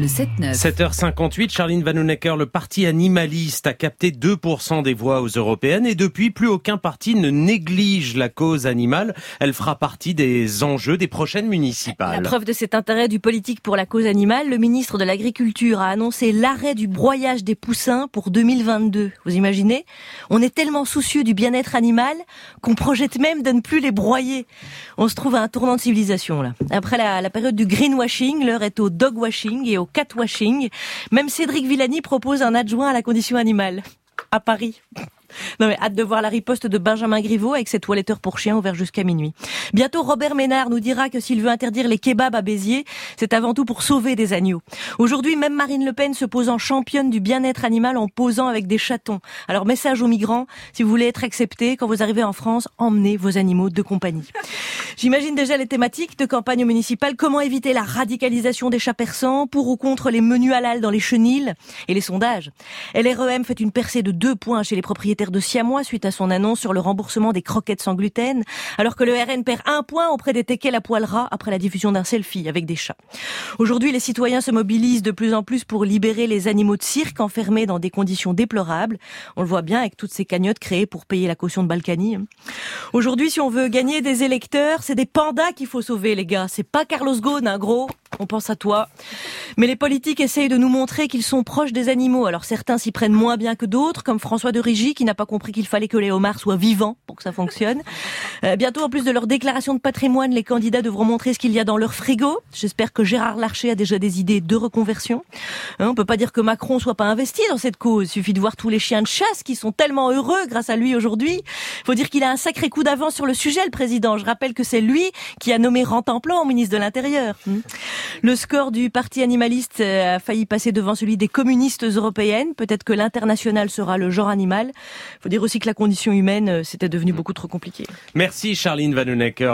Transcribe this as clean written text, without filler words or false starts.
le 7-9. 7h58, Charline Vanhoenacker, le parti animaliste a capté 2% des voix aux européennes et depuis, plus aucun parti ne néglige la cause animale. Elle fera partie des enjeux des prochaines municipales. La preuve de cet intérêt du politique pour la cause animale, le ministre de l'Agriculture a annoncé l'arrêt du broyage des poussins pour 2022. Vous imaginez ? On est tellement soucieux du bien-être animal qu'on projette même de ne plus les broyer. On se trouve à un tournant de civilisation là. Après la période du greenwashing, l'heure est au dogwashing et au catwashing. Même Cédric Villani propose un adjoint à la condition animale. À Paris. Non mais hâte de voir la riposte de Benjamin Griveaux avec ses toiletteurs pour chiens ouverts jusqu'à minuit. Bientôt Robert Ménard nous dira que s'il veut interdire les kebabs à Béziers, c'est avant tout pour sauver des agneaux. Aujourd'hui, même Marine Le Pen se pose en championne du bien-être animal en posant avec des chatons. Alors message aux migrants, si vous voulez être accepté, quand vous arrivez en France, emmenez vos animaux de compagnie. J'imagine déjà les thématiques de campagne municipale. Comment éviter la radicalisation des chats persans, pour ou contre les menus halal dans les chenils et les sondages. LREM fait une percée de 2 points chez les propriétaires de siamois suite à son annonce sur le remboursement des croquettes sans gluten, alors que le RN perd 1 point auprès des teckels à poil ras après la diffusion d'un selfie avec des chats. Aujourd'hui, les citoyens se mobilisent de plus en plus pour libérer les animaux de cirque enfermés dans des conditions déplorables. On le voit bien avec toutes ces cagnottes créées pour payer la caution de Balkany. Aujourd'hui, si on veut gagner des électeurs, c'est des pandas qu'il faut sauver, les gars. C'est pas Carlos Ghosn, hein, gros. On pense à toi. Mais les politiques essayent de nous montrer qu'ils sont proches des animaux. Alors certains s'y prennent moins bien que d'autres, comme François de Rugy, qui n'a pas compris qu'il fallait que les homards soient vivants pour que ça fonctionne. Bientôt, en plus de leur déclaration de patrimoine, les candidats devront montrer ce qu'il y a dans leur frigo. J'espère que Gérard Larcher a déjà des idées de reconversion. On peut pas dire que Macron soit pas investi dans cette cause. Il suffit de voir tous les chiens de chasse qui sont tellement heureux grâce à lui aujourd'hui. Faut dire qu'il a un sacré coup d'avance sur le sujet, le président. Je rappelle que c'est lui qui a nommé Rantanplan au ministre de l'Intérieur. Le score du parti animaliste a failli passer devant celui des communistes européennes. Peut-être que l'international sera le genre animal. Faut dire aussi que la condition humaine, c'était devenu beaucoup trop compliqué. Merci Charline Vanhoenacker.